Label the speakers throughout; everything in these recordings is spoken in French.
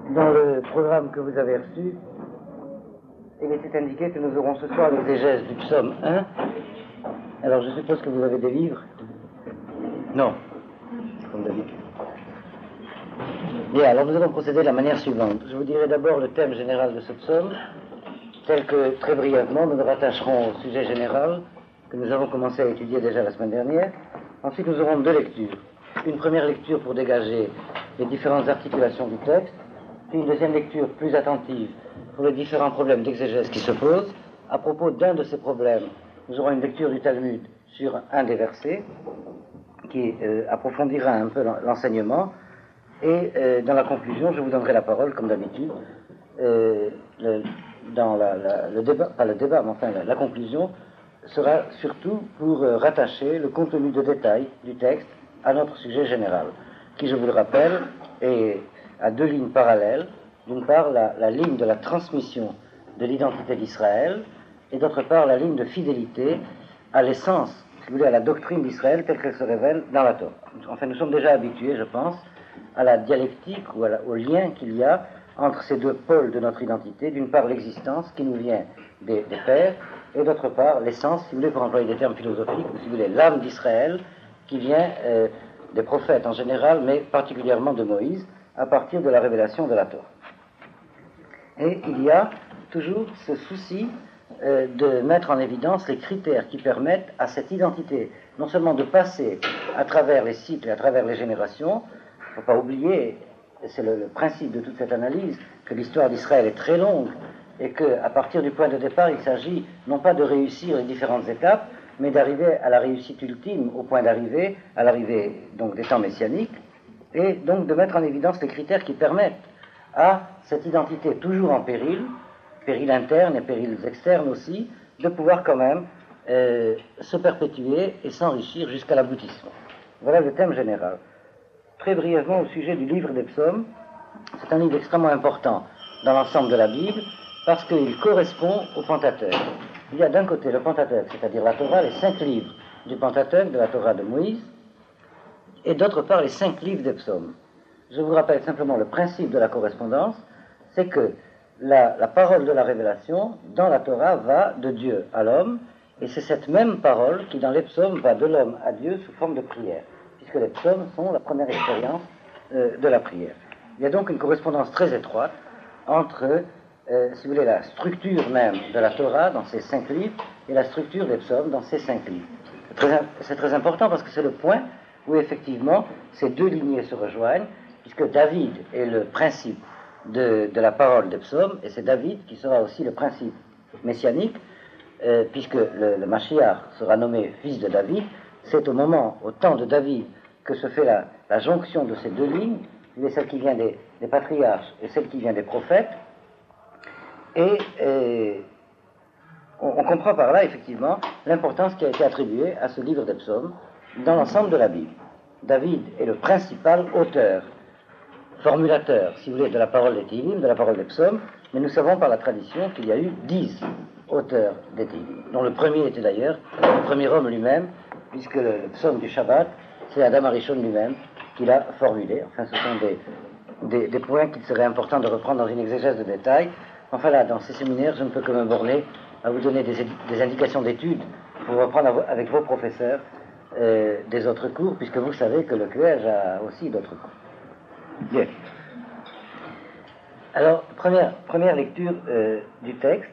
Speaker 1: Dans le programme que vous avez reçu, il était indiqué que nous aurons ce soir l'exégèse du psaume 1. Alors je suppose que vous avez des livres? Non, comme d'habitude. Bien, alors nous allons procéder de la manière suivante. Je vous dirai d'abord le thème général de ce psaume, tel que très brièvement nous le rattacherons au sujet général que nous avons commencé à étudier déjà la semaine dernière. Ensuite nous aurons deux lectures. Une première lecture pour dégager les différentes articulations du texte, puis une deuxième lecture plus attentive pour les différents problèmes d'exégèse qui se posent. À propos d'un de ces problèmes, nous aurons une lecture du Talmud sur un des versets qui approfondira un peu l'enseignement, et dans la conclusion, je vous donnerai la parole, comme d'habitude, dans le débat, pas le débat, mais enfin la conclusion sera surtout pour rattacher le contenu de détail du texte à notre sujet général, qui, je vous le rappelle, est à deux lignes parallèles. D'une part, la ligne de la transmission de l'identité d'Israël, et d'autre part, la ligne de fidélité à l'essence, si vous voulez, à la doctrine d'Israël telle qu'elle se révèle dans la Torah. Enfin, nous sommes déjà habitués, je pense, à la dialectique ou au lien qu'il y a entre ces deux pôles de notre identité. D'une part, l'existence qui nous vient des pères, et d'autre part, l'essence, si vous voulez, pour employer des termes philosophiques, ou si vous voulez, l'âme d'Israël qui vient des prophètes en général, mais particulièrement de Moïse, à partir de la révélation de la Torah. Et il y a toujours ce souci de mettre en évidence les critères qui permettent à cette identité non seulement de passer à travers les cycles et à travers les générations. Il ne faut pas oublier, et c'est le principe de toute cette analyse, que l'histoire d'Israël est très longue et qu'à partir du point de départ, il s'agit non pas de réussir les différentes étapes, mais d'arriver à la réussite ultime, au point d'arrivée, à l'arrivée donc des temps messianiques, et donc de mettre en évidence les critères qui permettent à cette identité toujours en péril interne et périls externes aussi, de pouvoir quand même se perpétuer et s'enrichir jusqu'à l'aboutissement. Voilà le thème général. Très brièvement au sujet du livre des psaumes, c'est un livre extrêmement important dans l'ensemble de la Bible, parce qu'il correspond au Pentateuque. Il y a d'un côté le Pentateuque, c'est-à-dire la Torah, les 5 livres du Pentateuque, de la Torah de Moïse, et d'autre part les 5 livres des psaumes. Je vous rappelle simplement le principe de la correspondance, c'est que la parole de la révélation dans la Torah va de Dieu à l'homme, et c'est cette même parole qui dans les psaumes va de l'homme à Dieu sous forme de prière, puisque les psaumes sont la première expérience de la prière. Il y a donc une correspondance très étroite entre, si vous voulez, la structure même de la Torah dans ces 5 livres et la structure des psaumes dans ces 5 livres. C'est très important parce que c'est le point où effectivement ces deux lignées se rejoignent, puisque David est le principe de la parole des psaumes, et c'est David qui sera aussi le principe messianique, puisque le Mashiach sera nommé fils de David. C'est au temps de David, que se fait la jonction de ces deux lignes, celle qui vient des patriarches et celle qui vient des prophètes, et on comprend par là effectivement l'importance qui a été attribuée à ce livre des psaumes dans l'ensemble de la Bible. David est le principal auteur, formulateur, si vous voulez, de la parole des Tehillim, de la parole des psaumes, mais nous savons par la tradition qu'il y a eu 10 auteurs des Tehillim, dont le premier était d'ailleurs le premier homme lui-même, puisque le psaume du Shabbat, c'est Adam Arishon lui-même qui l'a formulé. Enfin, ce sont des points qu'il serait important de reprendre dans une exégèse de détail. Enfin là, dans ces séminaires, je ne peux que me borner à vous donner des indications d'études pour reprendre avec vos professeurs des autres cours, puisque vous savez que le QEJ a aussi d'autres cours. Bien. Alors, première lecture du texte,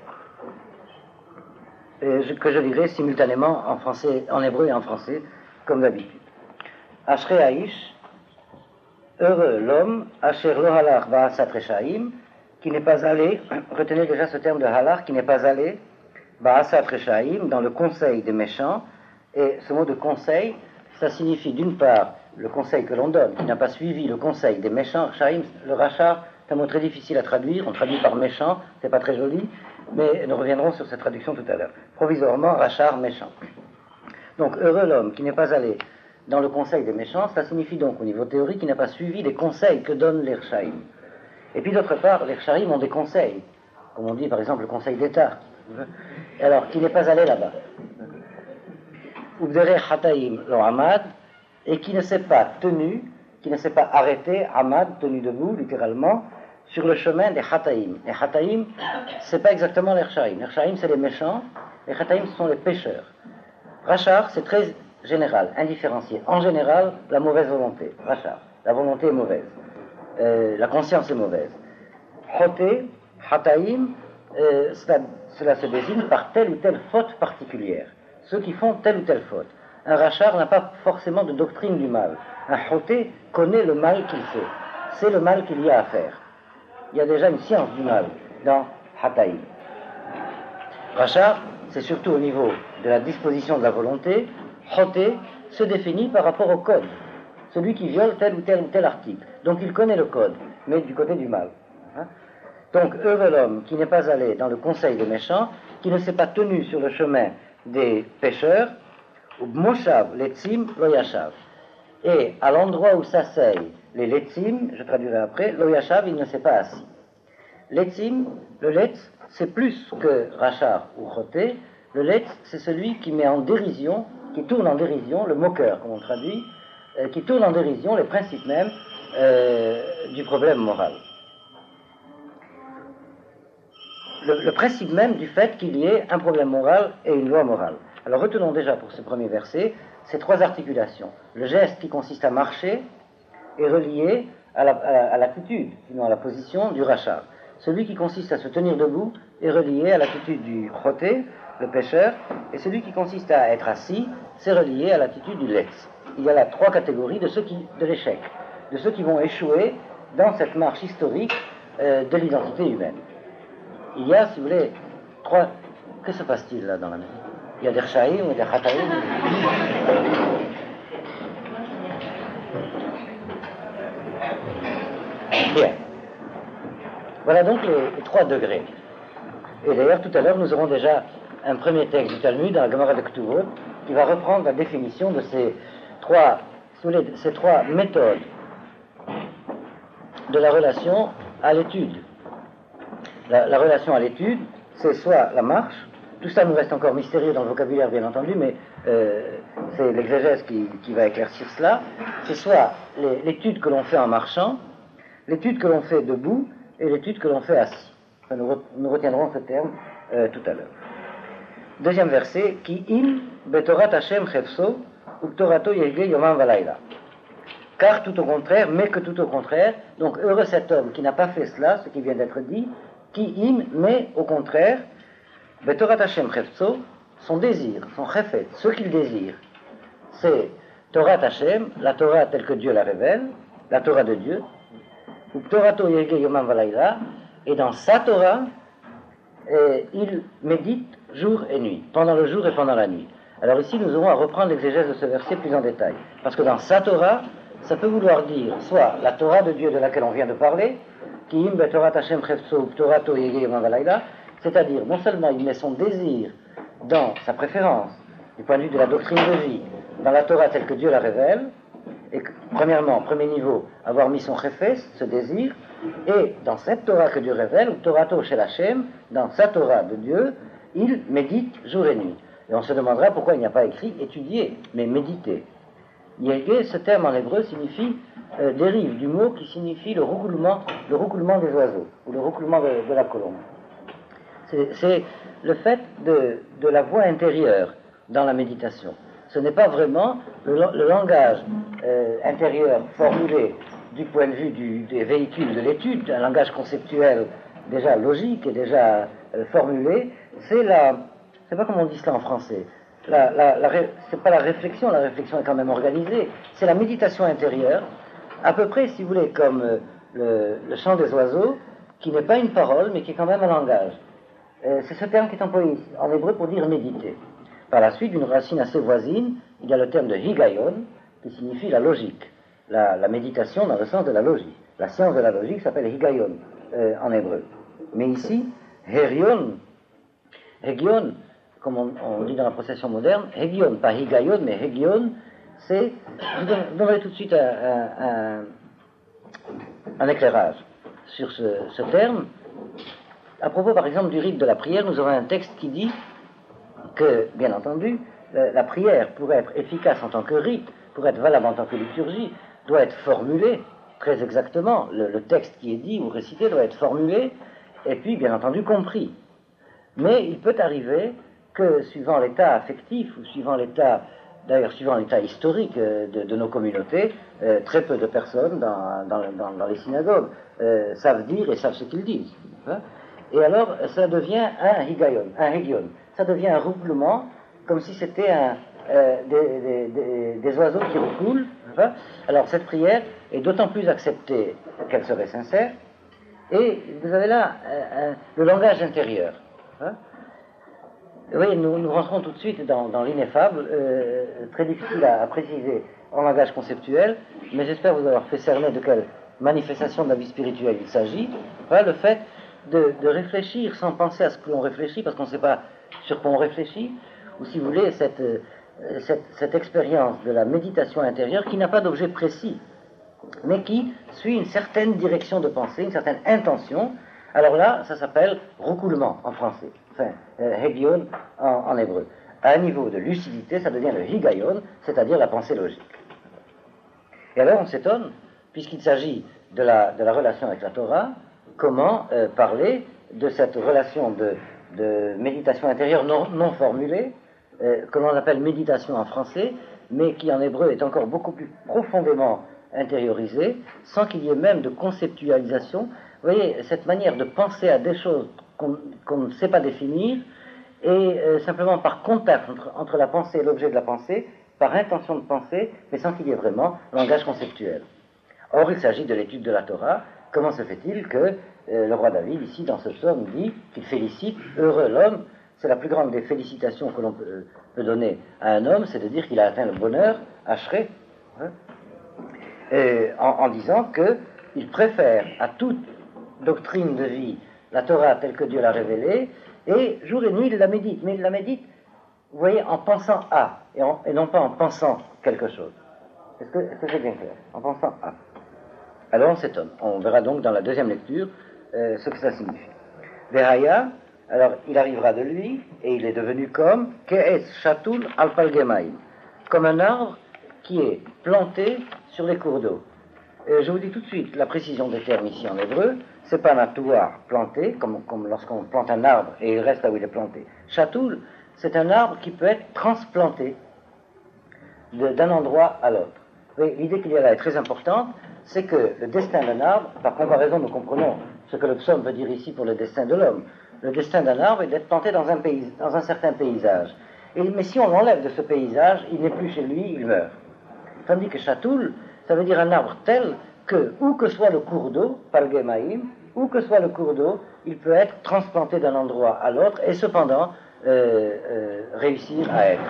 Speaker 1: que je lirai simultanément en français, en hébreu et en français, comme d'habitude. Ashrei Haïsh, heureux l'homme, Asher lo halach ba'asat reshaim, qui n'est pas allé, retenez déjà ce terme de halach, qui n'est pas allé, ba'asat reshaim, dans le conseil des méchants, et ce mot de conseil, ça signifie d'une part le conseil que l'on donne, qui n'a pas suivi le conseil des méchants. Shaim, le rachat, c'est un mot très difficile à traduire, on traduit par méchant, c'est pas très joli, mais nous reviendrons sur cette traduction tout à l'heure. Provisoirement, rachar, méchant. Donc, heureux l'homme qui n'est pas allé dans le conseil des méchants, ça signifie donc au niveau théorique qu'il n'a pas suivi les conseils que donnent les Rechaïm. Et puis d'autre part, les Rechaïm ont des conseils, comme on dit par exemple le conseil d'État. Alors, qui n'est pas allé là-bas. Ubderech Hataim lo Hamad, et qui ne s'est pas tenu, qui ne s'est pas arrêté, Hamad, tenu debout, littéralement, sur le chemin des Hataïm. Les Hataïm, c'est pas exactement les Rchaïm. Les Rchaïm, c'est les méchants, les Hataïm, ce sont les pécheurs. Rachar, c'est très général, indifférencié. En général, la mauvaise volonté. Rachar, la volonté est mauvaise. La conscience est mauvaise. Choté, Hataïm, cela se désigne par telle ou telle faute particulière. Ceux qui font telle ou telle faute. Un rachar n'a pas forcément de doctrine du mal. Un choté connaît le mal qu'il fait. C'est le mal qu'il y a à faire. Il y a déjà une science du mal dans Hataïm. Rachar, c'est surtout au niveau de la disposition de la volonté. Choté se définit par rapport au code. Celui qui viole tel ou tel article. Donc il connaît le code, mais du côté du mal. Donc heureux l'homme qui n'est pas allé dans le conseil des méchants, qui ne s'est pas tenu sur le chemin des pécheurs, ou Moshav, Letzim, Loyashav. Et à l'endroit où s'asseyent les Letzim, je traduirai après, Loyashav, il ne s'est pas assis. Letzim, le Letz, c'est plus que Rachar ou Choté. Le Letz, c'est celui qui met en dérision, qui tourne en dérision, le moqueur, comme on traduit, qui tourne en dérision les principes mêmes du problème moral. Le principe même du fait qu'il y ait un problème moral et une loi morale. Alors retenons déjà pour ce premier verset ces trois articulations. Le geste qui consiste à marcher est relié à l'attitude, sinon à la position du rachar. Celui qui consiste à se tenir debout est relié à l'attitude du choté, le pécheur, et celui qui consiste à être assis, c'est relié à l'attitude du letz. Il y a là trois catégories de l'échec, de ceux qui vont échouer dans cette marche historique de l'identité humaine. Il y a, si vous voulez, trois... Que se passe-t-il là dans la maison? Il y a des Rchaïm et des Hataïm. Bien. Voilà donc les trois degrés. Et d'ailleurs, tout à l'heure, nous aurons déjà un premier texte du Talmud dans la Gemara de Ktuvot qui va reprendre la définition de ces trois, si vous voulez, ces trois méthodes de la relation à l'étude. La relation à l'étude, c'est soit la marche, tout ça nous reste encore mystérieux dans le vocabulaire bien entendu, mais c'est l'exégèse qui va éclaircir cela, c'est soit l'étude que l'on fait en marchant, l'étude que l'on fait debout, et l'étude que l'on fait assis. Enfin, nous retiendrons ce terme tout à l'heure. Deuxième verset, Ki im betorat Hashem chefso, uktorato yehge yomam valayla. Car tout au contraire, mais que tout au contraire, donc heureux cet homme qui n'a pas fait cela, ce qui vient d'être dit, Ki im, mais au contraire, betorat Hashem chefso, son désir, son chefet, ce qu'il désire, c'est Torah Hashem, la Torah telle que Dieu la révèle, la Torah de Dieu, uktorato yehge yomam valayla, et dans sa Torah, il médite jour et nuit, pendant le jour et pendant la nuit. Alors ici, nous aurons à reprendre l'exégèse de ce verset plus en détail. Parce que dans sa Torah, ça peut vouloir dire soit la Torah de Dieu de laquelle on vient de parler, c'est-à-dire non seulement il met son désir dans sa préférence, du point de vue de la doctrine de vie, dans la Torah telle que Dieu la révèle, et que, premièrement, premier niveau, avoir mis son chefes, ce désir, et dans cette Torah que Dieu révèle, ou Torato Shel Hashem, dans sa Torah de Dieu, il médite jour et nuit. Et on se demandera pourquoi il n'y a pas écrit étudier, mais méditer. Yége, ce terme en hébreu signifie, dérive du mot qui signifie le roucoulement des oiseaux, ou le roucoulement de la colombe. C'est le fait de la voix intérieure dans la méditation. Ce n'est pas vraiment le langage intérieur formulé du point de vue des véhicules de l'étude, un langage conceptuel déjà logique et déjà formulé, c'est pas comment on dit cela en français, c'est pas la réflexion est quand même organisée, c'est la méditation intérieure, à peu près, si vous voulez, comme le chant des oiseaux, qui n'est pas une parole, mais qui est quand même un langage. C'est ce terme qui est employé en hébreu pour dire méditer. Par la suite, d'une racine assez voisine, il y a le terme de higayon, qui signifie la logique. La méditation dans le sens de la logique. La science de la logique s'appelle higayon en hébreu. Mais ici, herion, comme on dit dans la procession moderne, hegion, pas higayon, mais hegion, c'est... Je vous donnerai tout de suite un éclairage sur ce terme. À propos, par exemple, du rite de la prière, nous aurons un texte qui dit que, bien entendu, la prière, pour être efficace en tant que rite, pour être valable en tant que liturgie, doit être formulée, très exactement. Le texte qui est dit ou récité doit être formulé et puis, bien entendu, compris. Mais il peut arriver que, suivant l'état affectif ou suivant l'état historique de nos communautés, très peu de personnes dans les synagogues savent dire et savent ce qu'ils disent. Hein. Et alors, ça devient un higayon, ça devient un roucoulement, comme si c'était des oiseaux qui roucoulent. Hein. Alors, cette prière est d'autant plus acceptée qu'elle serait sincère, et vous avez là le langage intérieur. Hein. Vous voyez, nous rentrons tout de suite dans l'ineffable, très difficile à préciser en langage conceptuel, mais j'espère vous avoir fait cerner de quelle manifestation de la vie spirituelle il s'agit. Voilà le fait de réfléchir sans penser à ce que l'on réfléchit, parce qu'on ne sait pas sur quoi on réfléchit, ou si vous voulez, cette expérience de la méditation intérieure qui n'a pas d'objet précis, mais qui suit une certaine direction de pensée, une certaine intention. Alors là, ça s'appelle roucoulement en français, enfin, hegion en hébreu. À un niveau de lucidité, ça devient le higayon, c'est-à-dire la pensée logique. Et alors on s'étonne, puisqu'il s'agit de la relation avec la Torah, comment parler de cette relation de méditation intérieure non formulée, que l'on appelle méditation en français, mais qui en hébreu est encore beaucoup plus profondément intériorisée, sans qu'il y ait même de conceptualisation. Vous voyez, cette manière de penser à des choses qu'on ne sait pas définir, et simplement par contact entre la pensée et l'objet de la pensée, par intention de penser, mais sans qu'il y ait vraiment langage conceptuel. Or, il s'agit de l'étude de la Torah. Comment se fait-il que le roi David, ici, dans ce psaume, dit qu'il félicite heureux l'homme? C'est la plus grande des félicitations que l'on peut donner à un homme, c'est de dire qu'il a atteint le bonheur, Ashrei, hein, en disant qu'il préfère à toute doctrine de vie la Torah telle que Dieu l'a révélée, et jour et nuit il la médite, mais il la médite, vous voyez, en pensant à, et non pas en pensant quelque chose. Est-ce que c'est bien clair? En pensant à. Alors on s'étonne. On verra donc dans la deuxième lecture ce que ça signifie. Veraya, alors il arrivera de lui, et il est devenu comme Ke'es Shatul al-Palgemaim, comme un arbre qui est planté sur les cours d'eau. Je vous dis tout de suite, la précision des termes ici en hébreu, c'est pas un touar planté, comme lorsqu'on plante un arbre et il reste là où il est planté. Shatul, c'est un arbre qui peut être transplanté d'un endroit à l'autre. L'idée qu'il y a là est très importante, c'est que le destin d'un arbre, par comparaison nous comprenons ce que le psaume veut dire ici pour le destin de l'homme. Le destin d'un arbre est d'être planté dans un certain paysage. Mais si on l'enlève de ce paysage, il n'est plus chez lui, il meurt. Tandis que Shatoul, ça veut dire un arbre tel que, où que soit le cours d'eau, Palgemaim, où que soit le cours d'eau, il peut être transplanté d'un endroit à l'autre et cependant réussir à être.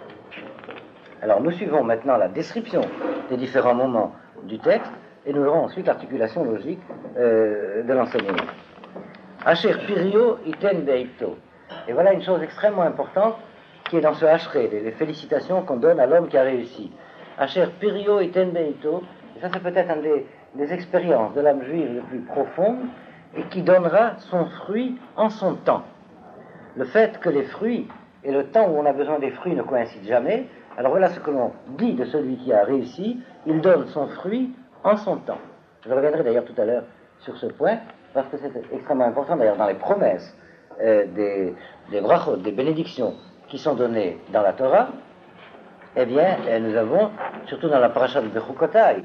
Speaker 1: Alors nous suivons maintenant la description des différents moments du texte et nous verrons ensuite l'articulation logique de l'enseignement. Asher Pirio iten beito. Et voilà une chose extrêmement importante qui est dans ce Ashrei, les félicitations qu'on donne à l'homme qui a réussi. Asher Pirio iten beito, et ça c'est peut-être une des expériences de l'âme juive les plus profondes et qui donnera son fruit en son temps. Le fait que les fruits et le temps où on a besoin des fruits ne coïncident jamais, alors voilà ce que l'on dit de celui qui a réussi, il donne son fruit en son temps. Je reviendrai d'ailleurs tout à l'heure sur ce point, parce que c'est extrêmement important d'ailleurs dans les promesses des brachot, des bénédictions qui sont données dans la Torah. Eh bien, nous avons, surtout dans la paracha de Bechukotai,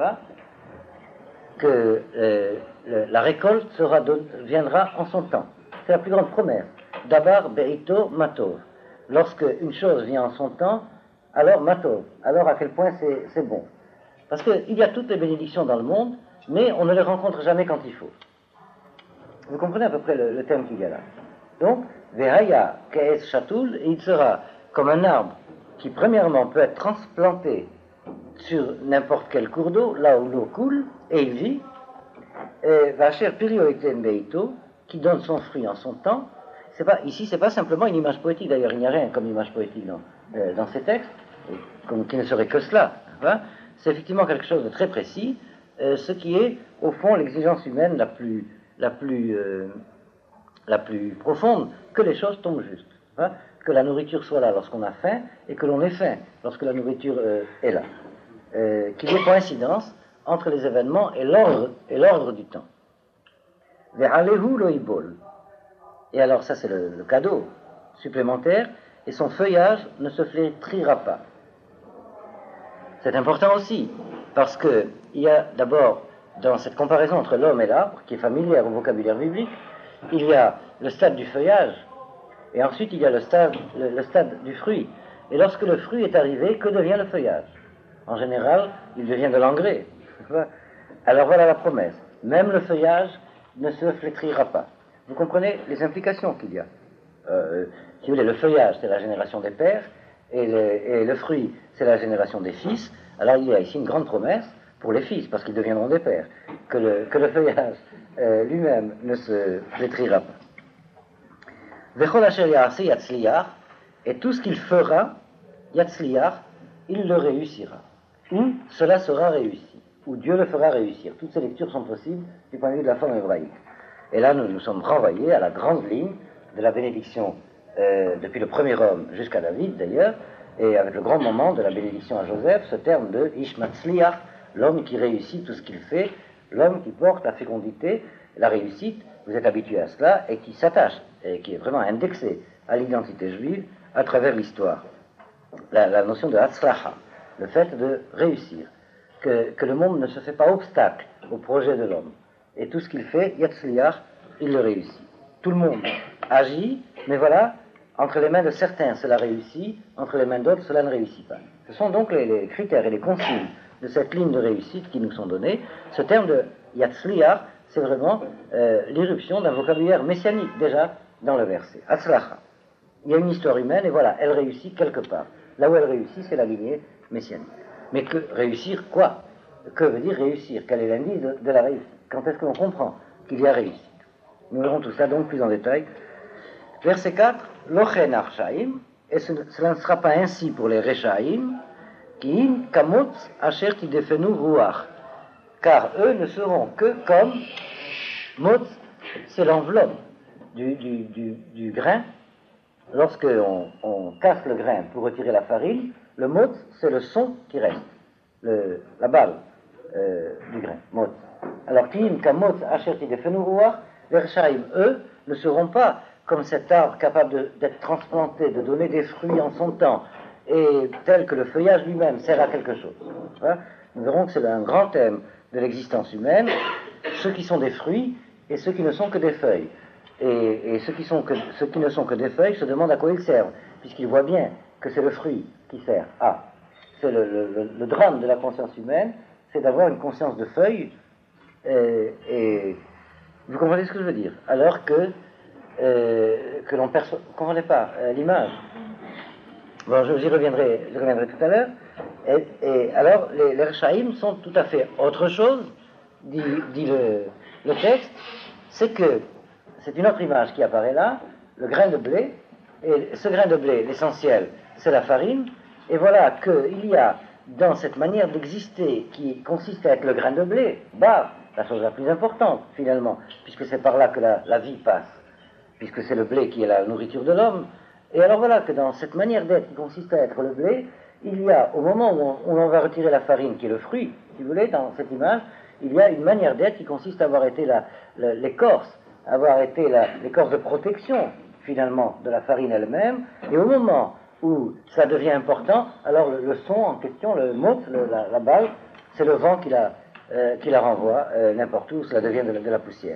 Speaker 1: que la récolte viendra en son temps. C'est la plus grande promesse. Dabar beito matov. Lorsque une chose vient en son temps, alors matov. Alors à quel point c'est bon. Parce qu'il y a toutes les bénédictions dans le monde, mais on ne les rencontre jamais quand il faut. Vous comprenez à peu près le thème qu'il y a là. Donc, Vehaya Ke'es Shatul, et il sera comme un arbre qui premièrement peut être transplanté sur n'importe quel cours d'eau, là où l'eau coule, et il vit, Vacher Pirio Iten Beito, qui donne son fruit en son temps. Ici, c'est pas simplement une image poétique, d'ailleurs il n'y a rien comme image poétique dans ces textes, qui ne serait que cela. Hein. C'est effectivement quelque chose de très précis, ce qui est, au fond, l'exigence humaine la plus profonde, que les choses tombent juste. Hein, que la nourriture soit là lorsqu'on a faim, et que l'on ait faim lorsque la nourriture est là. Qu'il y ait coïncidence entre les événements et l'ordre du temps. Ve'alehu lo ibol. Et alors ça c'est le cadeau supplémentaire, et son feuillage ne se flétrira pas. C'est important aussi, parce qu'il y a d'abord, dans cette comparaison entre l'homme et l'arbre, qui est familière au vocabulaire biblique, il y a le stade du feuillage, et ensuite il y a le stade du fruit. Et lorsque le fruit est arrivé, que devient le feuillage? En général, il devient de l'engrais. Alors voilà la promesse. Même le feuillage ne se flétrira pas. Vous comprenez les implications qu'il y a. Si vous voulez, le feuillage, c'est la génération des pères, et le fruit, c'est la génération des fils. Alors il y a ici une grande promesse pour les fils, parce qu'ils deviendront des pères, que le feuillage lui-même ne se flétrira pas. Vechol asher ya'aseh yatzliach, et tout ce qu'il fera, yatzliach, il le réussira. Ou cela sera réussi, ou Dieu le fera réussir. Toutes ces lectures sont possibles du point de vue de la forme hébraïque. Et là, nous nous sommes renvoyés à la grande ligne de la bénédiction depuis le premier homme jusqu'à David d'ailleurs, et avec le grand moment de la bénédiction à Joseph, ce terme de Ish Matzliach, l'homme qui réussit tout ce qu'il fait, l'homme qui porte la fécondité, la réussite, vous êtes habitué à cela, et qui s'attache, et qui est vraiment indexé à l'identité juive à travers l'histoire. La notion de Hatzlacha, le fait de réussir, que le monde ne se fait pas obstacle au projet de l'homme, et tout ce qu'il fait, Yatzliach, il le réussit. Tout le monde agit, mais voilà, entre les mains de certains cela réussit, entre les mains d'autres cela ne réussit pas. Ce sont donc les critères et les consignes de cette ligne de réussite qui nous sont donnés. Ce terme de Yatzliach, c'est vraiment l'irruption d'un vocabulaire messianique déjà dans le verset. Hatzlacha. Il y a une histoire humaine et voilà, elle réussit quelque part. Là où elle réussit, c'est la lignée messianique. Mais que réussir quoi? Que veut dire réussir? Quel est l'indice de la réussite? Quand est-ce que l'on comprend qu'il y a réussite? Nous verrons tout ça donc plus en détail. Verset 4, Lochen Arshaim, et cela ne sera pas ainsi pour les Reshaim, qui in kamot asher tidefenu ruach, car eux ne seront que comme mot, c'est l'enveloppe du grain. Lorsque on casse le grain pour retirer la farine, le mot, c'est le son qui reste, la balle du grain, mot. Alors, qui in kamot asher tidefenu ruach, les Reshaim, eux, ne seront pas comme cet arbre capable d'être transplanté, de donner des fruits en son temps, et tel que le feuillage lui-même sert à quelque chose. Voilà. Nous verrons que c'est un grand thème de l'existence humaine, ceux qui sont des fruits et ceux qui ne sont que des feuilles. Et ceux qui ne sont que des feuilles se demandent à quoi ils servent, puisqu'ils voient bien que c'est le fruit qui sert. C'est le drame de la conscience humaine, c'est d'avoir une conscience de feuilles, et vous comprenez ce que je veux dire? Alors que l'on perçoit, vous ne comprenez pas l'image. Bon, j'y reviendrai tout à l'heure. Et alors, les Reshaim sont tout à fait autre chose, dit le texte, c'est une autre image qui apparaît là, le grain de blé, et ce grain de blé, l'essentiel, c'est la farine, et voilà qu'il y a dans cette manière d'exister qui consiste à être le grain de blé, la chose la plus importante finalement, puisque c'est par là que la vie passe, puisque c'est le blé qui est la nourriture de l'homme. Et alors voilà que dans cette manière d'être qui consiste à être le blé, il y a, au moment où on va retirer la farine, qui est le fruit, si vous voulez, dans cette image, il y a une manière d'être qui consiste à avoir été l'écorce, l'écorce de protection, finalement, de la farine elle-même, et au moment où ça devient important, alors le son en question, le mot, la balle, c'est le vent qui la renvoie n'importe où, cela devient de la poussière.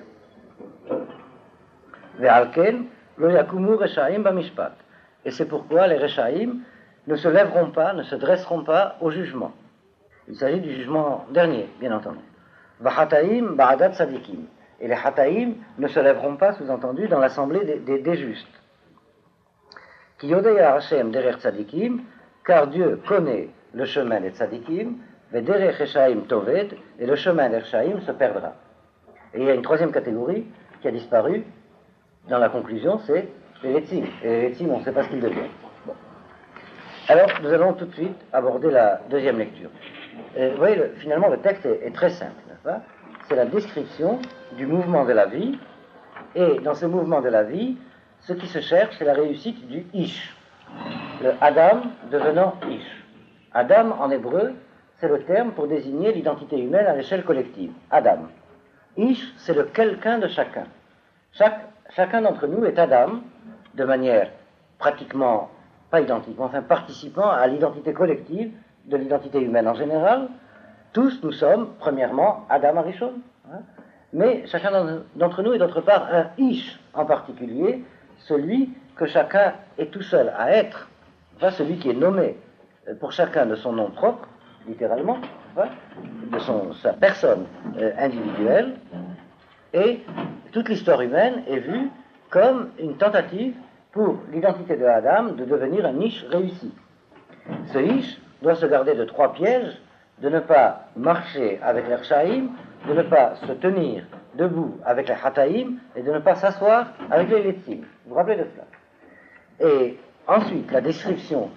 Speaker 1: Ve'alken lo yakumu reshaim bamishpat. Et c'est pourquoi les Reshaim ne se lèveront pas, ne se dresseront pas au jugement. Il s'agit du jugement dernier, bien entendu. V'hataim ba'adat tzadikim. Et les Hataim ne se lèveront pas, sous-entendu, dans l'assemblée des justes. Ki yodeya Hashem derech tzadikim, car Dieu connaît le chemin des tzadikim, ve'derech Reshaim toved, et le chemin des Reshaim se perdra. Et il y a une troisième catégorie qui a disparu dans la conclusion, c'est les Letzim. Et les Letzim, on ne sait pas ce qu'ils deviennent. Bon. Alors, nous allons tout de suite aborder la deuxième lecture. Vous voyez, finalement, le texte est très simple, n'est-ce pas? C'est la description du mouvement de la vie, et dans ce mouvement de la vie, ce qui se cherche, c'est la réussite du Ish. Le Adam devenant Ish. Adam, en hébreu, c'est le terme pour désigner l'identité humaine à l'échelle collective. Adam. Ish, c'est le quelqu'un de chacun. Chacun d'entre nous est Adam, de manière pratiquement, pas identique, mais enfin participant à l'identité collective de l'identité humaine en général. Tous nous sommes, premièrement, Adam Arishon. Mais chacun d'entre nous est d'autre part un Ish en particulier, celui que chacun est tout seul à être, enfin celui qui est nommé pour chacun de son nom propre, littéralement, de sa personne individuelle, et toute l'histoire humaine est vue comme une tentative pour l'identité de Adam de devenir un Ish réussi. Ce Ish doit se garder de 3 pièges: de ne pas marcher avec les Rchaïm, de ne pas se tenir debout avec les Hataïm, et de ne pas s'asseoir avec les Letzim. Vous vous rappelez de cela? Et ensuite, la description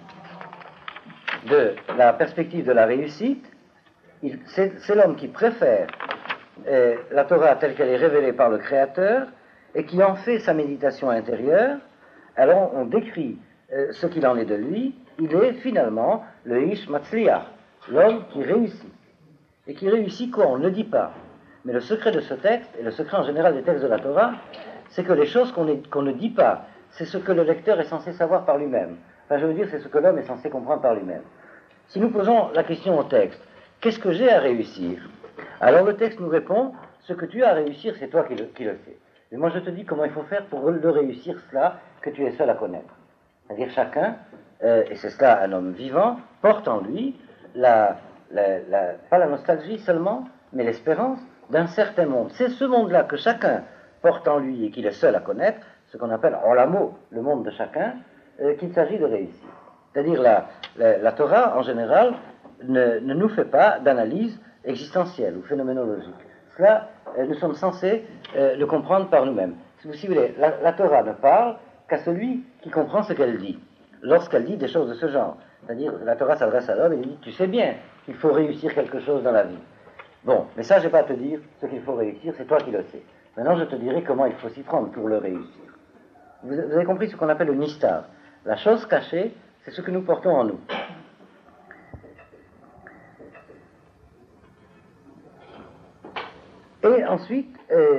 Speaker 1: de la perspective de la réussite, c'est l'homme qui préfère la Torah telle qu'elle est révélée par le Créateur et qui en fait sa méditation intérieure. Alors on décrit ce qu'il en est de lui. Il est finalement le Ish Matzliach, l'homme qui réussit. Et qui réussit quoi? On ne le dit pas. Mais le secret de ce texte, et le secret en général des textes de la Torah, c'est que les choses qu'on ne dit pas, c'est ce que le lecteur est censé savoir par lui-même. Enfin, je veux dire, c'est ce que l'homme est censé comprendre par lui-même. Si nous posons la question au texte, qu'est-ce que j'ai à réussir? Alors le texte nous répond, ce que tu as à réussir, c'est toi qui le sais. Et moi je te dis comment il faut faire pour le réussir, cela que tu es seul à connaître. C'est-à-dire chacun, et c'est cela un homme vivant, porte en lui pas la nostalgie seulement, mais l'espérance d'un certain monde. C'est ce monde-là que chacun porte en lui et qu'il est seul à connaître, ce qu'on appelle Olamo, le monde de chacun, qu'il s'agit de réussir. C'est-à-dire la Torah, en général, ne nous fait pas d'analyse existentielle ou phénoménologique. Cela, nous sommes censés le comprendre par nous-mêmes. Si vous voulez, la Torah ne parle qu'à celui qui comprend ce qu'elle dit, lorsqu'elle dit des choses de ce genre. C'est-à-dire, la Torah s'adresse à l'homme et lui dit, tu sais bien qu'il faut réussir quelque chose dans la vie. Bon, mais ça, je ne vais pas te dire ce qu'il faut réussir, c'est toi qui le sais. Maintenant, je te dirai comment il faut s'y prendre pour le réussir. Vous avez compris ce qu'on appelle le nistar. La chose cachée, c'est ce que nous portons en nous. Et ensuite,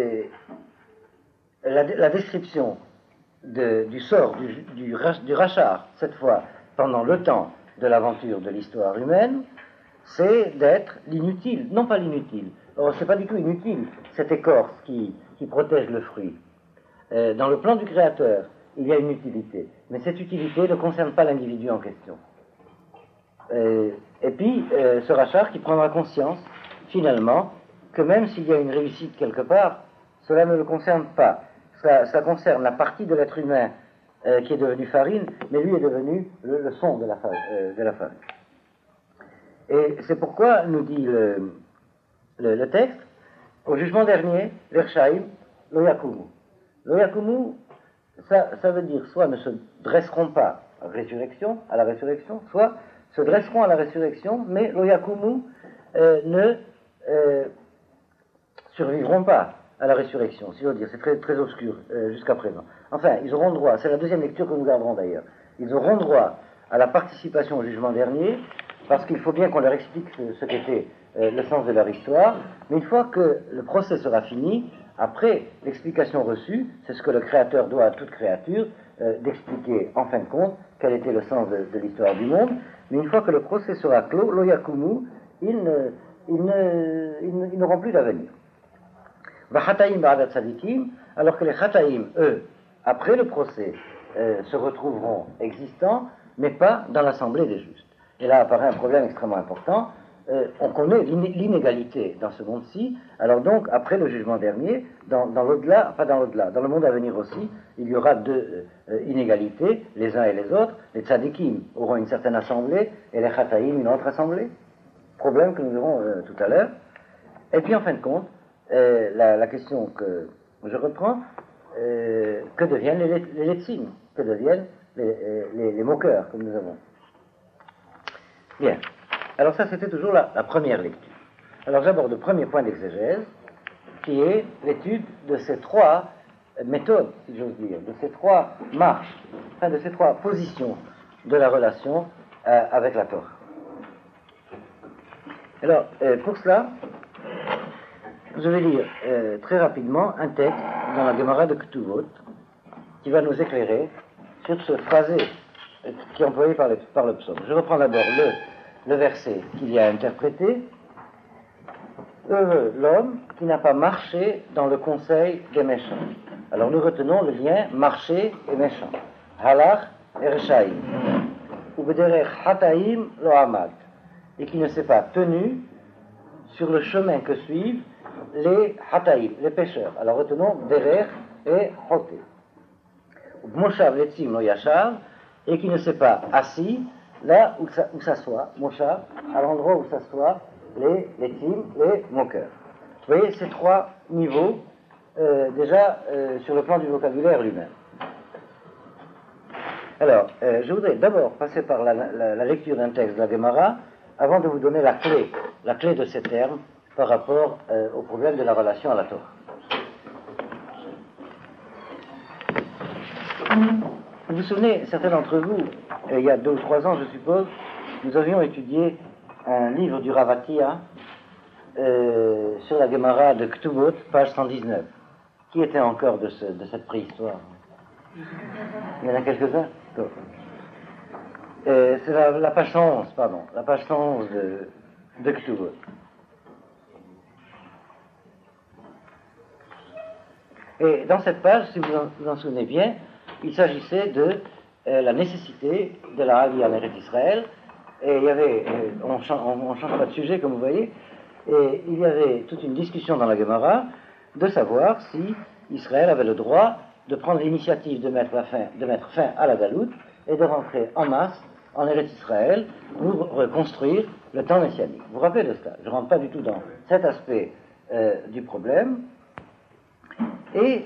Speaker 1: la description du sort du Rachar, cette fois, pendant le temps de l'aventure de l'histoire humaine, c'est d'être l'inutile, non pas l'inutile. Or, c'est pas du tout inutile, cette écorce qui protège le fruit. Dans le plan du Créateur, il y a une utilité, mais cette utilité ne concerne pas l'individu en question. Et puis, ce Rachar qui prendra conscience, finalement, que même s'il y a une réussite quelque part, cela ne le concerne pas. Cela concerne la partie de l'être humain qui est devenue farine, mais lui est devenu le son de la farine. Et c'est pourquoi, nous dit le texte, au jugement dernier, l'Ershaïm, lo yakumu. Lo yakumu, ça veut dire soit ne se dresseront pas à la résurrection, soit se dresseront à la résurrection, mais lo yakumu ne survivront pas à la résurrection, si j'ose dire. C'est très, très obscur jusqu'à présent. Enfin, ils auront droit, c'est la deuxième lecture que nous garderons d'ailleurs, ils auront droit à la participation au jugement dernier, parce qu'il faut bien qu'on leur explique ce qu'était le sens de leur histoire, mais une fois que le procès sera fini, après l'explication reçue, c'est ce que le Créateur doit à toute créature, d'expliquer en fin de compte quel était le sens de l'histoire du monde, mais une fois que le procès sera clos, lo yakumu, ils n'auront plus d'avenir. Vachataim ba'adat tzadikim, alors que les chataim, eux, après le procès, se retrouveront existants, mais pas dans l'assemblée des justes. Et là apparaît un problème extrêmement important. On connaît l'inégalité dans ce monde-ci, alors donc, après le jugement dernier, dans l'au-delà, pas dans l'au-delà, dans le monde à venir aussi, il y aura deux inégalités, les uns et les autres. Les tzadikim auront une certaine assemblée, et les chataim une autre assemblée. Problème que nous verrons tout à l'heure. Et puis, en fin de compte, la question que je reprends, que deviennent les letzim, que deviennent les moqueurs que nous avons. Bien. Alors ça, c'était toujours la première lecture. Alors j'aborde le premier point d'exégèse, qui est l'étude de ces 3 méthodes, si j'ose dire, de ces 3 marches, enfin de ces 3 positions de la relation avec la Torah. Alors, pour cela, je vais lire très rapidement un texte dans la Gemara de Ketuvot qui va nous éclairer sur ce phrasé qui est employé par le psaume. Je reprends d'abord le verset qu'il y a interprété. Heureux l'homme qui n'a pas marché dans le conseil des méchants. Alors nous retenons le lien marché et méchant. Halach et Rechaim. Ou bederech hataim lo amad. Et qui ne s'est pas tenu sur le chemin que suivent les hataim, les pécheurs. Alors retenons derech et hoté. Ou moshav letzim lo yashav. Et qui ne s'est pas assis là où s'assoit, moshav, à l'endroit où s'assoit les letzim, les moqueurs. Vous voyez ces trois niveaux déjà sur le plan du vocabulaire lui-même. Alors, je voudrais d'abord passer par la lecture d'un texte de la Gemara avant de vous donner la clé de ces termes par rapport au problème de la relation à la Torah. Vous vous souvenez, certains d'entre vous, il y a 2 ou 3 ans, je suppose, nous avions étudié un livre du Ravatia sur la Gemara de Ketubot, page 119. Qui était encore de cette préhistoire? Il y en a quelques-uns? C'est la page 111, pardon, la page 111 de Ketubot. Et dans cette page, si vous en souvenez bien, il s'agissait de la nécessité de la Aliyah en Eretz Israël. Et il y avait, on change pas de sujet comme vous voyez, et il y avait toute une discussion dans la Gemara de savoir si Israël avait le droit de prendre l'initiative de mettre fin à la galoute et de rentrer en masse en Eretz Israël pour reconstruire le temps messianique. Vous vous rappelez de cela? Je ne rentre pas du tout dans cet aspect du problème. Et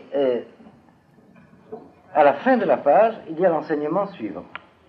Speaker 1: à la fin de la page, il y a l'enseignement suivant.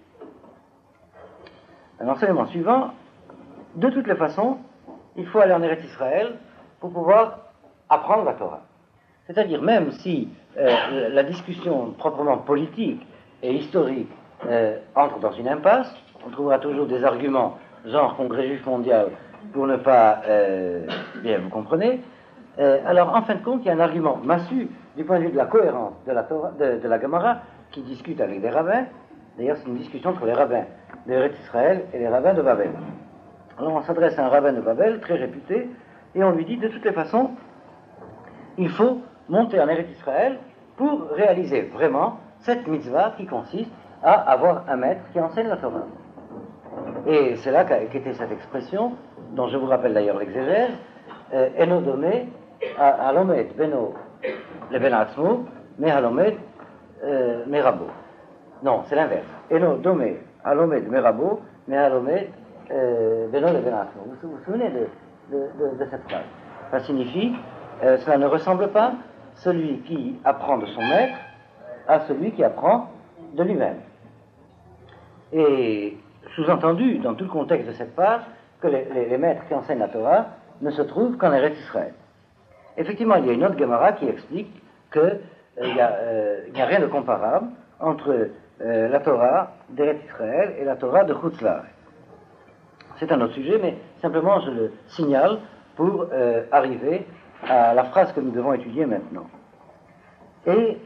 Speaker 1: Un enseignement suivant, de toutes les façons, il faut aller en Eretz Israël pour pouvoir apprendre la Torah. C'est-à-dire, même si la discussion proprement politique et historique entre dans une impasse, on trouvera toujours des arguments, genre congrès juif mondial, pour ne pas... bien, vous comprenez. Alors, en fin de compte, il y a un argument massu du point de vue de la cohérence de la Torah, de la Gemara, qui discute avec des rabbins. D'ailleurs, c'est une discussion entre les rabbins d'Eretz Israël et les rabbins de Babel. Alors, on s'adresse à un rabbin de Babel, très réputé, et on lui dit, de toutes les façons, il faut monter en Eretz Israël pour réaliser vraiment cette mitzvah qui consiste à avoir un maître qui enseigne la Torah. Et c'est là qu'était cette expression, dont je vous rappelle d'ailleurs l'exégèse, Eno domé halomed beno leben atzmo, me halomed merabo. Non, c'est l'inverse. Eno domé halomed merabo, me halomed beno leben atzmo. Vous vous souvenez de cette phrase? Ça signifie, cela ne ressemble pas celui qui apprend de son maître à celui qui apprend de lui-même. Et sous-entendu, dans tout le contexte de cette page, que les maîtres qui enseignent la Torah ne se trouvent qu'en Eretz Israël. Effectivement, il y a une autre Gemara qui explique qu'il n'y a rien de comparable entre la Torah d'Eretz Israël et la Torah de Chutz La'aretz. C'est un autre sujet, mais simplement je le signale pour arriver à la phrase que nous devons étudier maintenant. Et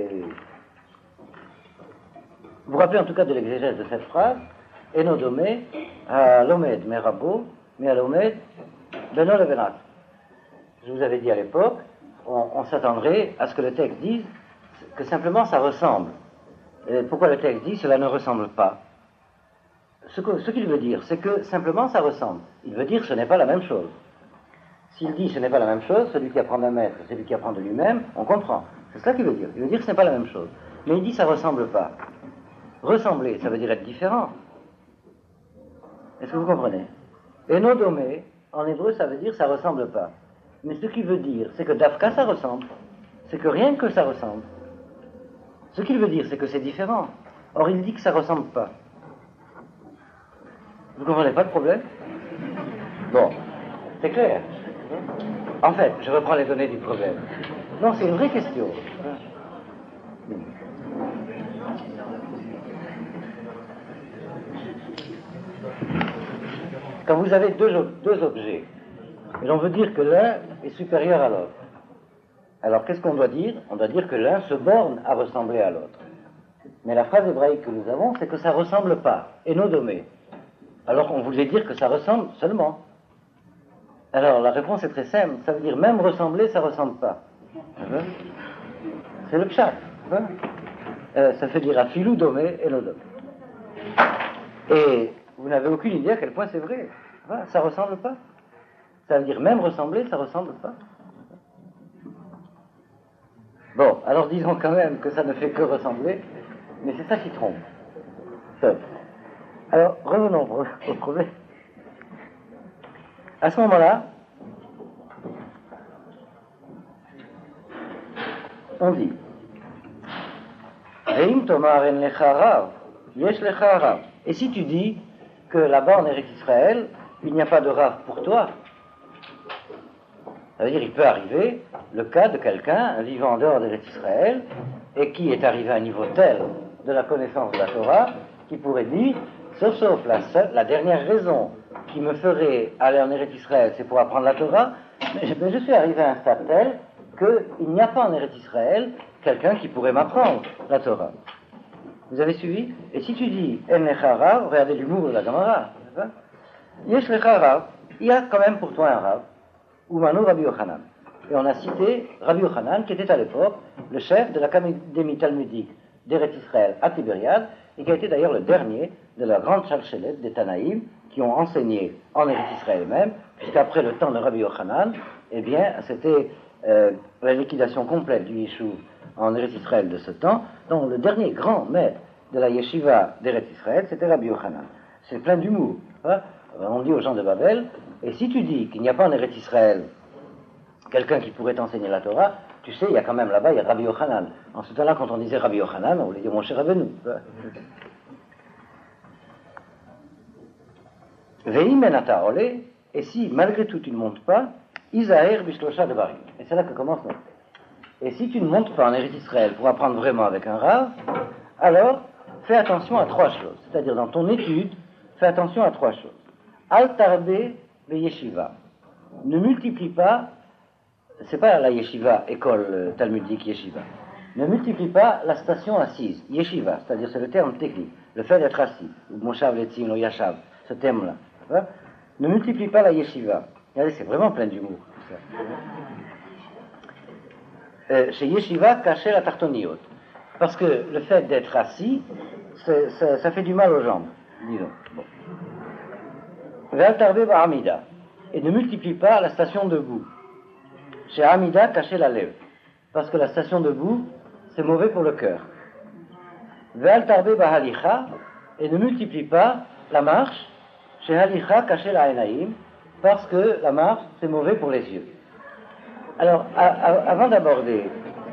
Speaker 1: vous vous rappelez en tout cas de l'exégèse de cette phrase, Eno domé halomed merabo, me halomed beno leben atzmo. Je vous avais dit à l'époque, on s'attendrait à ce que le texte dise que simplement ça ressemble. Pourquoi le texte dit cela ne ressemble pas? Ce qu'il veut dire, c'est que simplement ça ressemble. Il veut dire ce n'est pas la même chose. S'il dit ce n'est pas la même chose, celui qui apprend d'un maître, celui qui apprend de lui-même, on comprend. C'est ça qu'il veut dire. Il veut dire que ce n'est pas la même chose. Mais il dit ça ressemble pas. Ressembler, ça veut dire être différent. Est-ce que vous comprenez? Enodomé, en hébreu, ça veut dire ça ressemble pas. Mais ce qu'il veut dire, c'est que Dafka, ça ressemble. C'est que rien que ça ressemble. Ce qu'il veut dire, c'est que c'est différent. Or, il dit que ça ressemble pas. Vous comprenez pas le problème? Bon, c'est clair. En fait, je reprends les données du problème. Non, c'est une vraie question. quand vous avez deux objets, et l'on veut dire que l'un est supérieur à l'autre, alors qu'est-ce qu'on doit dire? On doit dire que l'un se borne à ressembler à l'autre. Mais la phrase hébraïque que nous avons, c'est que ça ne ressemble pas, enodomé. Alors on voulait dire que ça ressemble seulement. Alors la réponse est très simple, ça veut dire même ressembler, ça ne ressemble pas. C'est le pshat. Ça fait dire afilou domé, enodomé. Et vous n'avez aucune idée à quel point c'est vrai. Ça ne ressemble pas. Ça veut dire même ressembler, ça ne ressemble pas. Bon, alors disons quand même que ça ne fait que ressembler, mais c'est ça qui trompe. Alors, revenons au problème. À ce moment-là, on dit Reim tomar en lecha rav, yesh lecha rav. Et si tu dis que là-bas en Eretz Israël, il n'y a pas de rav pour toi, ça veut dire il peut arriver le cas de quelqu'un vivant en dehors d'Eretz Israël et qui est arrivé à un niveau tel de la connaissance de la Torah qui pourrait dire, sauf la dernière raison qui me ferait aller en Eretz Israël, c'est pour apprendre la Torah, mais je suis arrivé à un stade tel qu'il n'y a pas en Eretz Israël quelqu'un qui pourrait m'apprendre la Torah. Vous avez suivi? Et si tu dis En lecha rav, regardez l'humour de la Gemara, Yesh lecha rav, il y a quand même pour toi un rav, Umanu Rabbi Yochanan. Et on a cité Rabbi Yochanan, qui était à l'époque le chef de l'Académie talmudique d'Eretz Israël à Tibériade, et qui a été d'ailleurs le dernier de la grande Chalchelet des Tanaïm, qui ont enseigné en Eretz Israël même, puisqu'après le temps de Rabbi Yochanan, eh bien, c'était la liquidation complète du Yishuv en Eretz Israël de ce temps, dont le dernier grand maître de la yeshiva d'Eretz Israël, c'était Rabbi Yochanan. C'est plein d'humour. Hein? On dit aux gens de Babel, et si tu dis qu'il n'y a pas en Eretz Israël quelqu'un qui pourrait t'enseigner la Torah, tu sais, il y a quand même là-bas, il y a Rabbi Yochanan. En ce temps-là, quand on disait Rabbi Yochanan, on voulait dire mon cher Rabbeinu. Vehi menata ole, et si malgré tout tu ne montes pas, Isaher bishlosha de Barim. Et c'est là que commence notre texte. Et si tu ne montes pas en Eretz Israël pour apprendre vraiment avec un rav, alors fais attention à trois choses. C'est-à-dire dans ton étude, fais attention à trois choses. Al tarbe be yeshiva. Ne multiplie pas, c'est pas la yeshiva, école talmudique yeshiva. Ne multiplie pas la station assise, yeshiva, c'est-à-dire c'est le terme technique, le fait d'être assis, ou moshav letzin ou yashav, ce terme-là. Hein? Ne multiplie pas la yeshiva. Regardez, c'est vraiment plein d'humour. Chez yeshiva, cacher la tartoniot. Parce que le fait d'être assis, ça fait du mal aux jambes, disons. Bon. Ve'al tarbe ba'amida. Et ne multiplie pas la station debout. Chez Amida, cacher la lèvre. Parce que la station debout, c'est mauvais pour le cœur. Ve'al tarbe ba'halicha. Et ne multiplie pas la marche. Chez halicha, cacher la enaïm. Parce que la marche, c'est mauvais pour les yeux. Alors, avant d'aborder,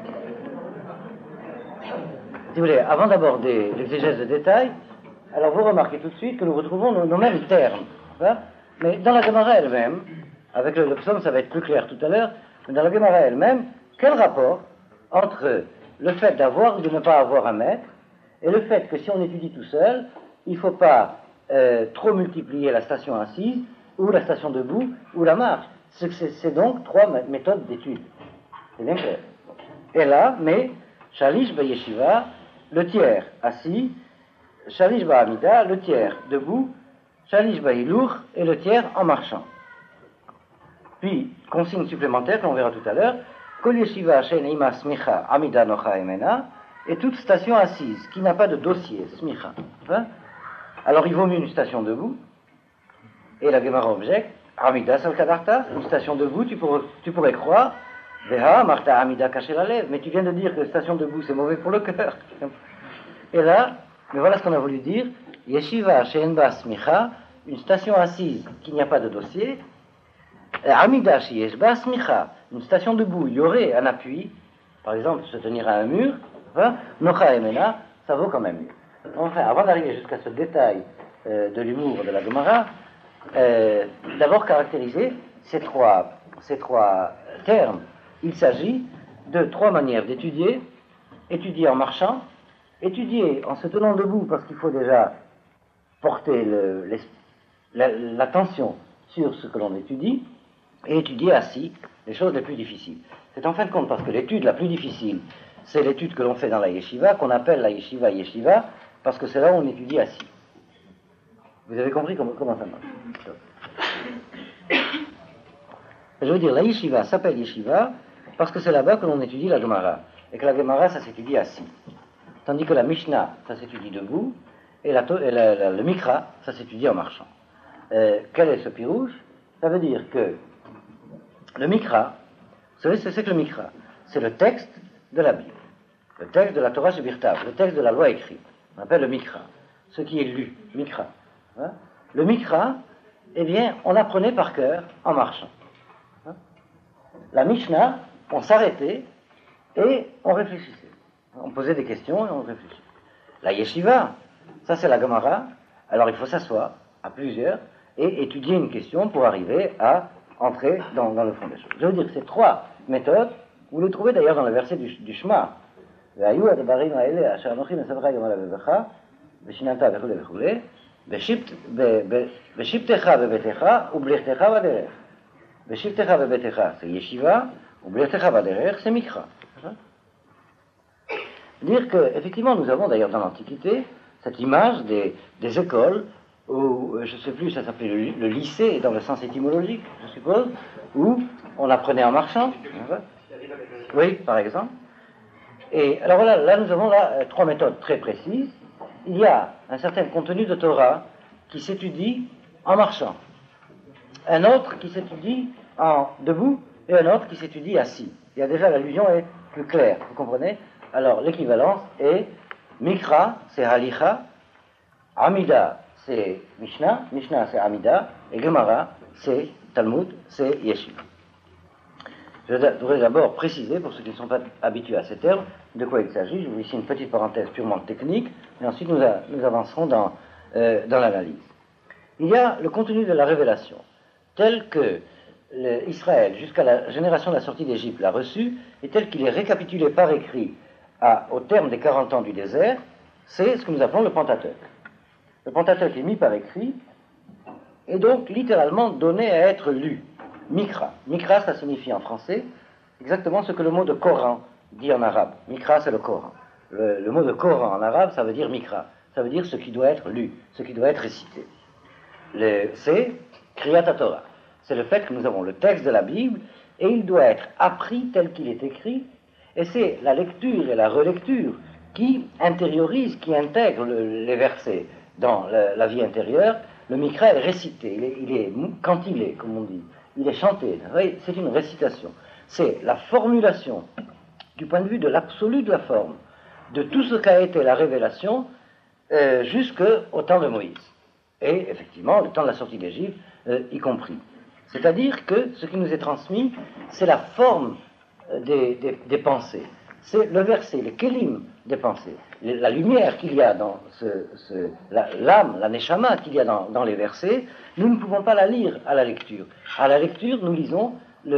Speaker 1: si vous voulez, avant d'aborder l'exégèse de détail, alors vous remarquez tout de suite que nous retrouvons nos mêmes termes. Hein? Mais dans la Gemara elle-même, avec le psaume ça va être plus clair tout à l'heure, mais dans la Gemara elle-même, quel rapport entre le fait d'avoir ou de ne pas avoir un maître et le fait que si on étudie tout seul, il ne faut pas trop multiplier la station assise ou la station debout ou la marche. C'est donc trois méthodes d'étude. C'est bien clair. Et là, mais Shalish ba yeshiva, le tiers assis, Shalish ba amida, le tiers debout, Shalish ba hilour, et le tiers en marchant. Puis, consigne supplémentaire, qu'on verra tout à l'heure, Kol yeshiva she'en ima smicha amida nocha emena, et toute station assise qui n'a pas de dossier, smicha. Hein? Alors, il vaut mieux une station debout, et la Gemara objecte, Amida Salkadarta, une station debout, tu pourrais croire, Veha, Marta Amida cacher la lèvre, mais tu viens de dire que station debout c'est mauvais pour le cœur. Et là, mais voilà ce qu'on a voulu dire, Yeshiva She'enba Smicha, une station assise qui n'y a pas de dossier, Amida She'eshba Smicha, une station debout, il y aurait un appui, par exemple se tenir à un mur, Nocha Emena, ça vaut quand même mieux. Enfin, avant d'arriver jusqu'à ce détail de l'humour de la Gemara, d'abord caractériser ces trois termes. Il s'agit de trois manières d'étudier: étudier en marchant, étudier en se tenant debout parce qu'il faut déjà porter l'attention sur ce que l'on étudie et étudier assis les choses les plus difficiles. C'est en fin de compte parce que l'étude la plus difficile, c'est l'étude que l'on fait dans la yeshiva, qu'on appelle la yeshiva, parce que c'est là où on étudie assis. Vous avez compris comment ça marche? Je veux dire, la yeshiva s'appelle yeshiva parce que c'est là-bas que l'on étudie la Gemara. Et que la Gemara, ça s'étudie assis. Tandis que la Mishnah, ça s'étudie debout, et le Mikra, ça s'étudie en marchant. Quel est ce pirouche? Ça veut dire que le Mikra, vous savez ce que c'est que le Mikra? C'est le texte de la Bible, le texte de la Torah Shebirtav, le texte de la loi écrite. On appelle le Mikra, ce qui est lu, Mikra. Hein? Le Mikra, eh bien, on apprenait par cœur en marchant. Hein? La Mishnah, on s'arrêtait et on réfléchissait. On posait des questions et on réfléchissait. La Yeshiva, ça c'est la Gemara, alors il faut s'asseoir à plusieurs et étudier une question pour arriver à entrer dans le fond des choses. Je veux dire que ces trois méthodes, vous les trouvez d'ailleurs dans le verset du Shema. C'est Yeshiva, c'est Mikra. Dire qu'effectivement, nous avons d'ailleurs dans l'Antiquité cette image des écoles où, je ne sais plus, ça s'appelait le lycée dans le sens étymologique, je suppose, où on apprenait en marchant. Oui, par exemple. Et alors voilà, là nous avons trois méthodes très précises. Il y a un certain contenu de Torah qui s'étudie en marchant, un autre qui s'étudie en debout et un autre qui s'étudie assis. Il y a déjà l'allusion est plus claire, vous comprenez? Alors l'équivalence est Mikra, c'est Halicha, Amida, c'est Mishnah, Mishnah c'est Amida, et Gemara, c'est Talmud, c'est Yeshiva. Je voudrais d'abord préciser, pour ceux qui ne sont pas habitués à ces termes, de quoi il s'agit. Je vous ici une petite parenthèse purement technique, et ensuite nous avancerons dans l'analyse. Il y a le contenu de la révélation, tel que Israël, jusqu'à la génération de la sortie d'Égypte, l'a reçu, et tel qu'il est récapitulé par écrit au terme des 40 ans du désert, c'est ce que nous appelons le Pentateuque. Le Pentateuque est mis par écrit, et donc littéralement donné à être lu. Mikra. Mikra, ça signifie en français exactement ce que le mot de Coran dit en arabe. Mikra, c'est le Coran. Le mot de Coran en arabe, ça veut dire Mikra. Ça veut dire ce qui doit être lu, ce qui doit être récité. C'est Kriyat Torah. C'est le fait que nous avons le texte de la Bible, et il doit être appris tel qu'il est écrit, et c'est la lecture et la relecture qui intériorisent, qui intègrent les versets dans la vie intérieure. Le Mikra est récité, il est cantilé, comme on dit. Il est chanté, c'est une récitation. C'est la formulation, du point de vue de l'absolu de la forme, de tout ce qu'a été la révélation jusqu'au temps de Moïse. Et effectivement, le temps de la sortie d'Égypte, y compris. C'est-à-dire que ce qui nous est transmis, c'est la forme des pensées. C'est le verset, le kélim des pensées. La lumière qu'il y a dans l'âme, la neshama qu'il y a dans les versets, nous ne pouvons pas la lire à la lecture. À la lecture, nous lisons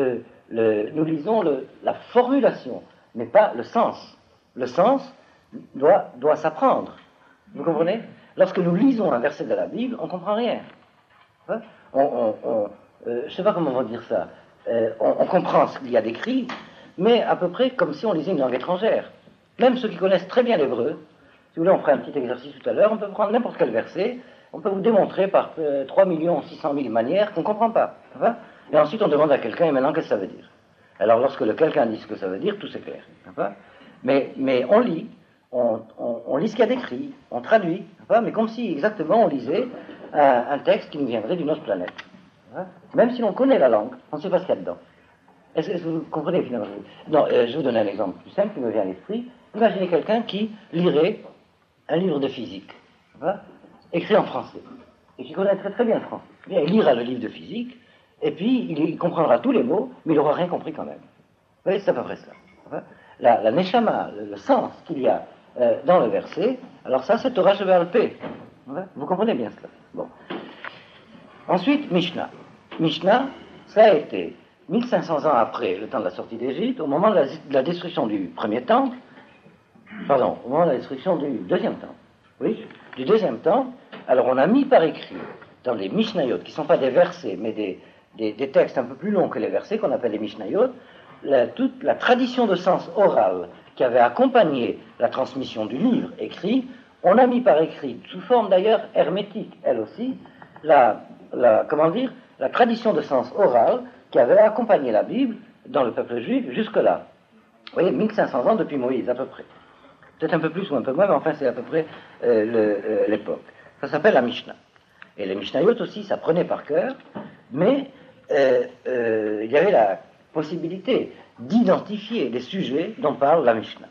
Speaker 1: la formulation, mais pas le sens. Le sens doit s'apprendre. Vous comprenez? Lorsque nous lisons un verset de la Bible, on ne comprend rien. Hein? Je ne sais pas comment on va dire ça. On comprend ce qu'il y a d'écrit, mais à peu près comme si on lisait une langue étrangère. Même ceux qui connaissent très bien l'hébreu, si vous voulez, on ferait un petit exercice tout à l'heure, on peut prendre n'importe quel verset, on peut vous démontrer par 3 600 000 manières qu'on ne comprend pas. Hein? Et ensuite on demande à quelqu'un, et maintenant qu'est-ce que ça veut dire? Alors lorsque quelqu'un dit ce que ça veut dire, tout c'est clair. Hein? Mais on lit, on lit ce qu'il y a d'écrit, on traduit, hein? Mais comme si exactement on lisait un texte qui nous viendrait d'une autre planète. Hein? Même si l'on connaît la langue, on ne sait pas ce qu'il y a dedans. Est-ce que vous comprenez finalement? Non, je vais vous donner un exemple plus simple qui me vient à l'esprit. Imaginez quelqu'un qui lirait un livre de physique, hein, écrit en français, et qui connaît très très bien le français. Bien, il lira le livre de physique, et puis il comprendra tous les mots, mais il n'aura rien compris quand même. Vous voyez, c'est à peu près ça. Hein? La neshama, le sens qu'il y a dans le verset, alors ça c'est Torah Sheba'al Peh. Vous comprenez bien cela? Bon. Ensuite, Mishnah. Mishnah, ça a été 1500 ans après le temps de la sortie d'Égypte, au moment de la destruction du premier temple, au moment de la destruction du deuxième temple. Oui, du deuxième temple, alors on a mis par écrit dans les Mishnayot, qui ne sont pas des versets, mais des textes un peu plus longs que les versets, qu'on appelle les Mishnayot, toute la tradition de sens oral qui avait accompagné la transmission du livre écrit, on a mis par écrit, sous forme d'ailleurs hermétique, elle aussi, la tradition de sens oral qui avait accompagné la Bible dans le peuple juif jusque-là. Vous voyez, 1500 ans depuis Moïse, à peu près. Peut-être un peu plus ou un peu moins, mais enfin, c'est à peu près l'époque. Ça s'appelle la Mishnah. Et les Mishnayot aussi, ça prenait par cœur, mais il y avait la possibilité d'identifier les sujets dont parle la Mishnah.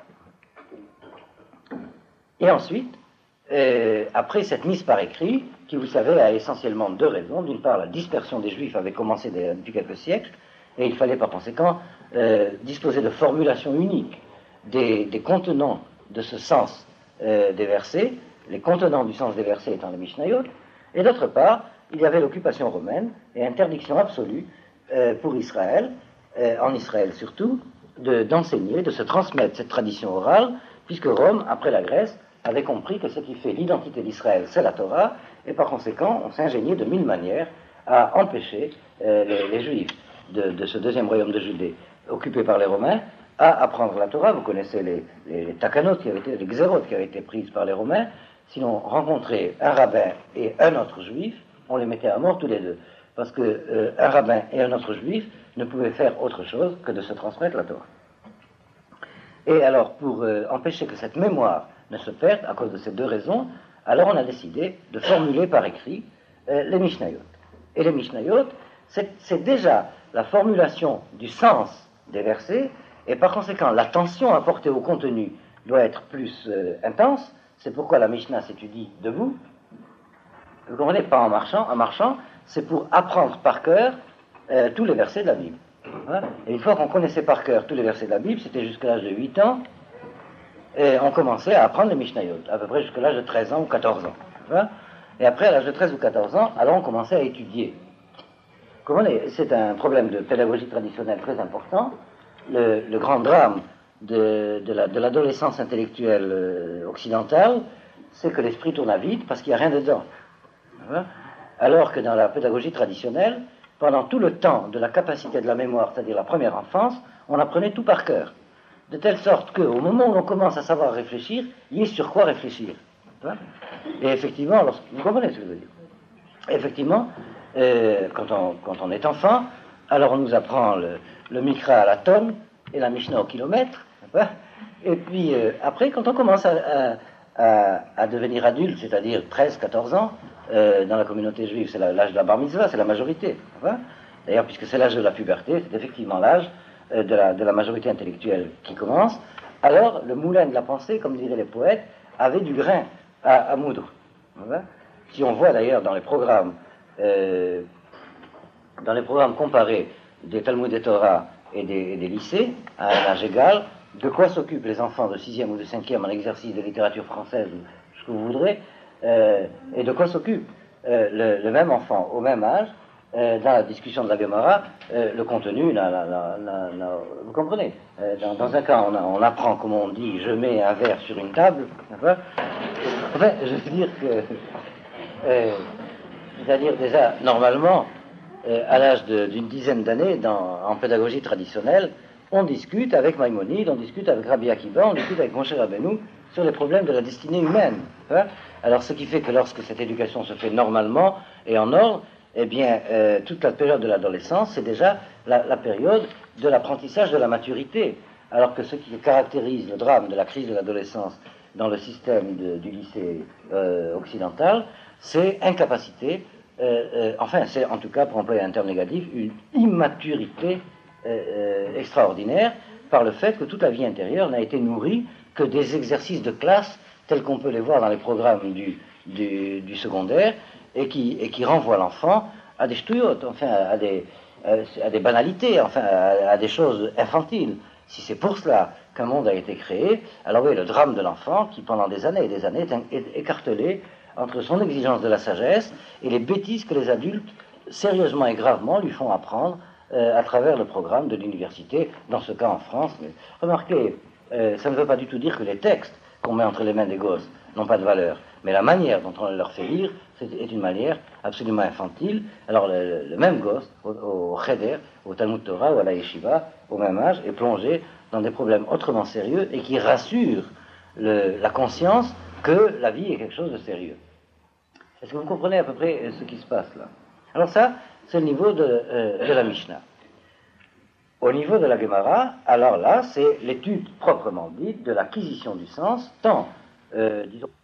Speaker 1: Et ensuite, après cette mise par écrit, qui, vous savez, a essentiellement deux raisons. D'une part, la dispersion des Juifs avait commencé depuis quelques siècles, et il fallait par conséquent disposer de formulations uniques des contenants de ce sens des versets, les contenants du sens des versets étant les Mishnayot, et d'autre part, il y avait l'occupation romaine et interdiction absolue pour Israël, en Israël surtout, d'enseigner, de se transmettre cette tradition orale, puisque Rome, après la Grèce, avait compris que ce qui fait l'identité d'Israël, c'est la Torah, et par conséquent, on s'ingéniait de mille manières à empêcher les Juifs de ce deuxième royaume de Judée, occupé par les Romains, à apprendre la Torah. Vous connaissez les takanot, les xérot qui avaient été prises par les Romains. Si l'on rencontrait un rabbin et un autre juif, on les mettait à mort tous les deux. Parce qu'un rabbin et un autre juif ne pouvaient faire autre chose que de se transmettre la Torah. Et alors, pour empêcher que cette mémoire ne se perde, à cause de ces deux raisons, alors on a décidé de formuler par écrit les Mishnayot. Et les Mishnayot, c'est déjà la formulation du sens des versets, et par conséquent, l'attention apportée au contenu doit être plus intense. C'est pourquoi la Mishnah s'étudie debout. Vous comprenez, pas en marchant, c'est pour apprendre par cœur tous les versets de la Bible. Hein? Et une fois qu'on connaissait par cœur tous les versets de la Bible, c'était jusqu'à l'âge de 8 ans, et on commençait à apprendre les Mishnayot, à peu près jusqu'à l'âge de 13 ans ou 14 ans. Hein? Et après, à l'âge de 13 ou 14 ans, alors on commençait à étudier. C'est un problème de pédagogie traditionnelle très important. Le grand drame de l'adolescence intellectuelle occidentale, c'est que l'esprit tourne à vide parce qu'il n'y a rien dedans. Hein? Alors que dans la pédagogie traditionnelle, pendant tout le temps de la capacité de la mémoire, c'est-à-dire la première enfance, on apprenait tout par cœur. De telle sorte qu'au moment où l'on commence à savoir réfléchir, il y a sur quoi réfléchir. Hein? Et effectivement, vous comprenez ce que je veux dire. Effectivement, quand on est enfant, alors on nous apprend le Mikra à la tonne et la Mishnah au kilomètre. Hein? Et puis après, quand on commence à devenir adulte, c'est-à-dire 13-14 ans, dans la communauté juive, c'est l'âge de la bar mitzvah, c'est la majorité. Hein? D'ailleurs, puisque c'est l'âge de la puberté, c'est effectivement l'âge de la majorité intellectuelle qui commence. Alors, le moulin de la pensée, comme diraient les poètes, avait du grain à moudre. Hein? Si on voit d'ailleurs dans les programmes comparés des Talmud et Torah et des lycées, à un âge égal, de quoi s'occupent les enfants de 6e ou de 5e en exercice de littérature française, ce que vous voudrez, et de quoi s'occupe le même enfant au même âge, dans la discussion de la Gemara, le contenu, vous comprenez, dans un cas, on apprend, comme on dit, je mets un verre sur une table, enfin, je veux dire que, c'est-à-dire déjà, normalement, à l'âge d'une dizaine d'années, en pédagogie traditionnelle, on discute avec Maïmonide, on discute avec Rabbi Akiva, on discute avec Moshe Rabbeinu sur les problèmes de la destinée humaine. Hein? Alors, ce qui fait que lorsque cette éducation se fait normalement et en ordre, eh bien, toute la période de l'adolescence, c'est déjà la période de l'apprentissage de la maturité. Alors que ce qui caractérise le drame de la crise de l'adolescence dans le système du lycée occidental, c'est incapacité, enfin, c'est en tout cas, pour employer un terme négatif, une immaturité extraordinaire par le fait que toute la vie intérieure n'a été nourrie que des exercices de classe tels qu'on peut les voir dans les programmes du secondaire et qui renvoient l'enfant à des ch'touillottes, enfin à des banalités, enfin à des choses infantiles. Si c'est pour cela qu'un monde a été créé, alors oui, le drame de l'enfant qui pendant des années et des années est écartelé entre son exigence de la sagesse et les bêtises que les adultes sérieusement et gravement lui font apprendre à travers le programme de l'université, dans ce cas en France. Mais remarquez, ça ne veut pas du tout dire que les textes qu'on met entre les mains des gosses n'ont pas de valeur. Mais la manière dont on leur fait lire est une manière absolument infantile. Alors le même gosse, au Cheder, au Talmud Torah ou à la Yeshiva, au même âge, est plongé dans des problèmes autrement sérieux et qui rassurent la conscience que la vie est quelque chose de sérieux. Est-ce que vous comprenez à peu près ce qui se passe là? Alors ça, c'est le niveau de la Mishnah. Au niveau de la Gemara, alors là, c'est l'étude proprement dite de l'acquisition du sens, tant, disons,